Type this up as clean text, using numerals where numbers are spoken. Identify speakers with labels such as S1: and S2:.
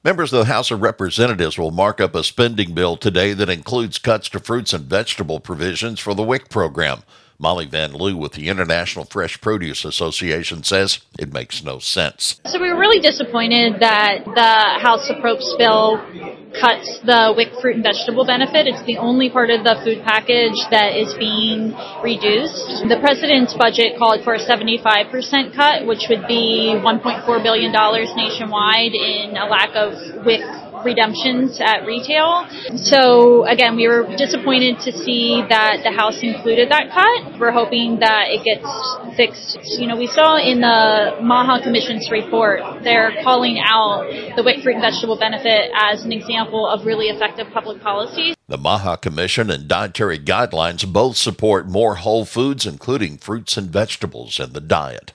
S1: Members of the House of Representatives will mark up a spending bill today that includes cuts to fruits and vegetable provisions for the WIC program. Molly Van Loo with the International Fresh Produce Association says it makes no sense.
S2: So we were really disappointed that the House Appropriations bill cuts the WIC fruit and vegetable benefit. It's the only part of the food package that is being reduced. The president's budget called for a 75% cut, which would be $1.4 billion nationwide in a lack of WIC redemptions at retail. So again, we were disappointed to see that the House included that cut. We're hoping that it gets fixed. We saw in the Maha Commission's report, they're calling out the WIC fruit and vegetable benefit as an example of really effective public policy.
S1: The Maha Commission and dietary guidelines both support more whole foods, including fruits and vegetables, in the diet.